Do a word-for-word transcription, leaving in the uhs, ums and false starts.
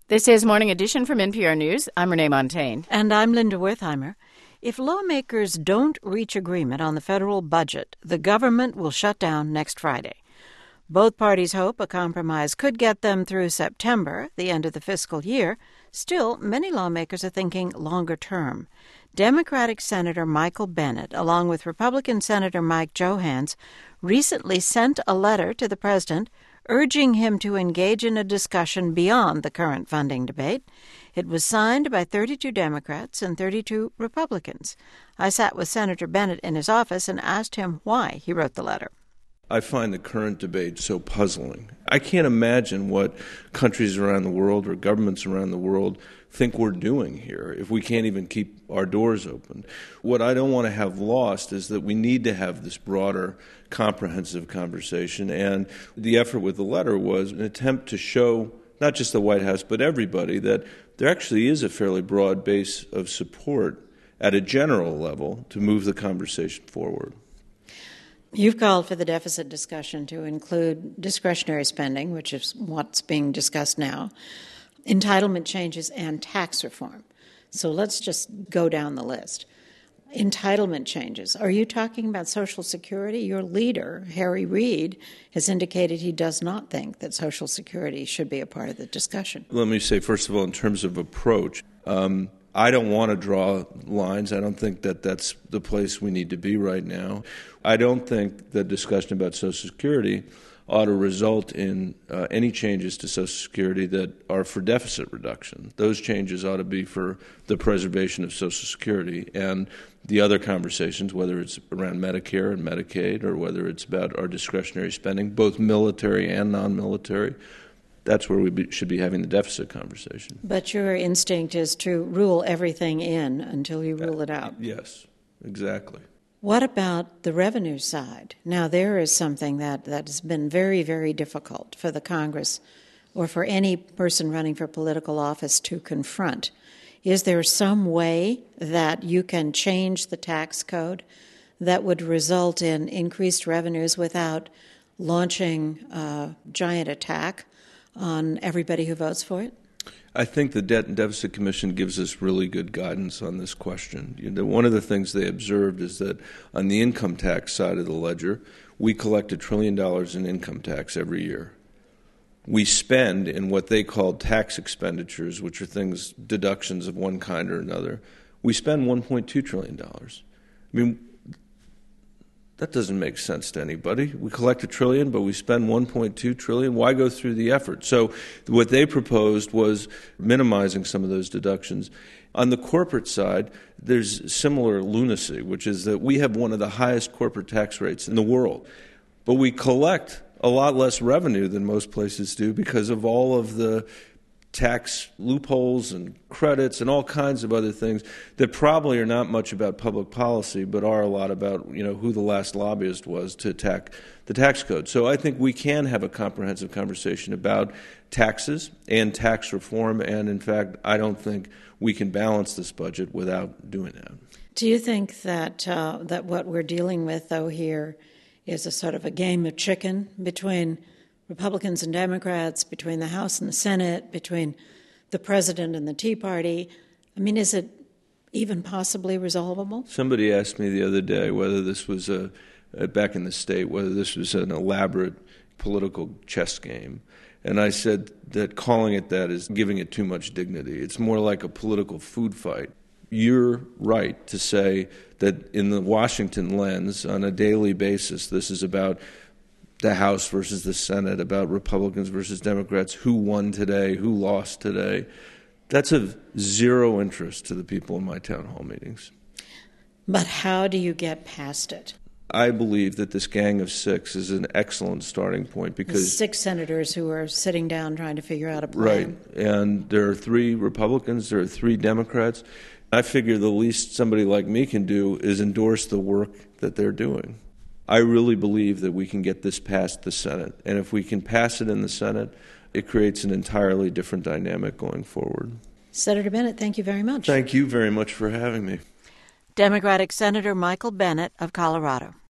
This is Morning Edition from N P R News. I'm Renee Montaigne. And I'm Linda Wertheimer. If lawmakers don't reach agreement on the federal budget, the government will shut down next Friday. Both parties hope a compromise could get them through September, the end of the fiscal year. Still, many lawmakers are thinking longer term. Democratic Senator Michael Bennet, along with Republican Senator Mike Johanns, recently sent a letter to the president urging him to engage in a discussion beyond the current funding debate. It was signed by thirty-two Democrats and thirty-two Republicans. I sat with Senator Bennet in his office and asked him why he wrote the letter. I find the current debate so puzzling. I can't imagine what countries around the world or governments around the world think we're doing here if we can't even keep our doors open. What I don't want to have lost is that we need to have this broader, comprehensive conversation, and the effort with the letter was an attempt to show not just the White House but everybody that there actually is a fairly broad base of support at a general level to move the conversation forward. You've called for the deficit discussion to include discretionary spending, which is what's being discussed now, entitlement changes, and tax reform. So let's just go down the list. Entitlement changes. Are you talking about Social Security? Your leader, Harry Reid, has indicated he does not think that Social Security should be a part of the discussion. Let me say, first of all, in terms of approach, um, I don't want to draw lines. I don't think that that's the place we need to be right now. I don't think the discussion about Social Security ought to result in uh, any changes to Social Security that are for deficit reduction. Those changes ought to be for the preservation of Social Security. And the other conversations, whether it's around Medicare and Medicaid or whether it's about our discretionary spending, both military and non-military, that's where we be, should be having the deficit conversation. But your instinct is to rule everything in until you rule it out. Yes, exactly. What about the revenue side? Now, there is something that, that has been very, very difficult for the Congress or for any person running for political office to confront. Is there some way that you can change the tax code that would result in increased revenues without launching a giant attack on everybody who votes for it? I think the Debt and Deficit Commission gives us really good guidance on this question. You know, one of the things they observed is that on the income tax side of the ledger, we collect a trillion dollars in income tax every year. We spend in what they call tax expenditures, which are things, deductions of one kind or another, we spend one point two trillion dollars. I mean, that doesn't make sense to anybody. We collect a trillion, but we spend one point two trillion. Why go through the effort? So what they proposed was minimizing some of those deductions. On the corporate side, there's similar lunacy, which is that we have one of the highest corporate tax rates in the world, but we collect a lot less revenue than most places do because of all of the tax loopholes and credits and all kinds of other things that probably are not much about public policy, but are a lot about, you know, who the last lobbyist was to attack the tax code. So I think we can have a comprehensive conversation about taxes and tax reform, and in fact, I don't think we can balance this budget without doing that. Do you think that uh, that what we're dealing with, though, here is a sort of a game of chicken between Republicans and Democrats, between the House and the Senate, between the president and the Tea Party? I mean, is it even possibly resolvable? Somebody asked me the other day whether this was a, uh, back in the state, whether this was an elaborate political chess game. And I said that calling it that is giving it too much dignity. It's more like a political food fight. You're right to say that in the Washington lens, on a daily basis, this is about the House versus the Senate, about Republicans versus Democrats, who won today, who lost today. That's of zero interest to the people in my town hall meetings. But how do you get past it? I believe that this gang of six is an excellent starting point because six senators who are sitting down trying to figure out a plan. Right, and there are three Republicans, there are three Democrats. I figure the least somebody like me can do is endorse the work that they're doing. I really believe that we can get this past the Senate, and if we can pass it in the Senate, it creates an entirely different dynamic going forward. Senator Bennet, thank you very much. Thank you very much for having me. Democratic Senator Michael Bennet of Colorado.